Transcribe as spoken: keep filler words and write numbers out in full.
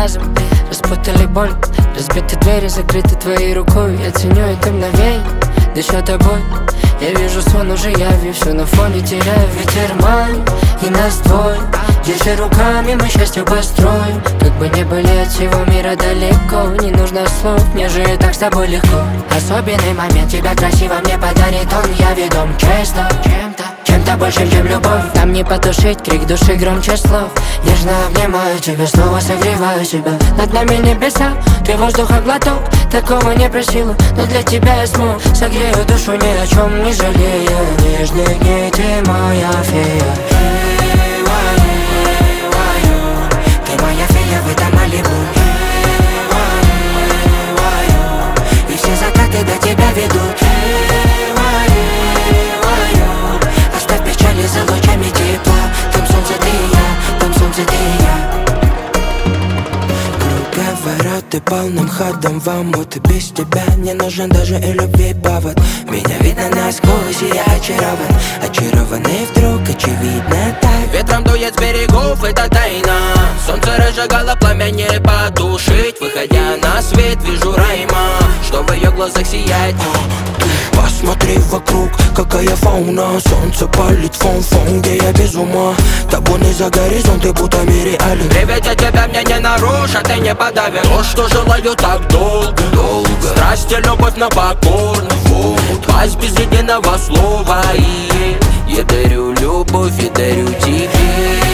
разом распутали боль, разбиты двери, закрыты твоей рукой. Я ценю это мгновенье, дышу тобой. Я вижу сон уже явью, все на фоне теряю. Ветер манит, и нас двое. Держи руками, мы счастье построим. Как бы не были от всего мира далеко, не нужно слов, мне же и так с тобой легко. Особенный момент тебя красиво мне подарит он. Я ведом честно чем-то, чем-то большим, чем любовь. Там не потушить крик души громче слов. Нежно обнимаю тебя, снова согреваю себя. Над нами небеса, ты воздуха глоток. Такого не просила, но для тебя я смог. Согрею душу ни о чем не жалея. Нежных дней ты моя фея. Ты моя фея в этом Малибу. И все закаты до тебя ведут. Оставь печали за лучами тепла. Там солнце ты и я, там солнце ты и я. Говорят, ты полным ходом в омут. И без тебя не нужен даже и любви повод. Меня видно насквозь, и я очарован. Очарованный вдруг, очевидно так. Ветром дует с берегов, это тайна. Солнце разжигало пламя, не потушить. Выходя на свет, вижу Райма, что в ее глазах сияет. Посмотри вокруг, какая фауна. Солнце палит фон-фон, где я без ума. Табуны за горизонт, и будто реален. Приведя тебя мне не нарушь, а ты не подавишь. То, что желаю так долго, долго. Страсть и любовь на покорно вот. Пасть без единого слова. И я дарю любовь, и дарю тебе.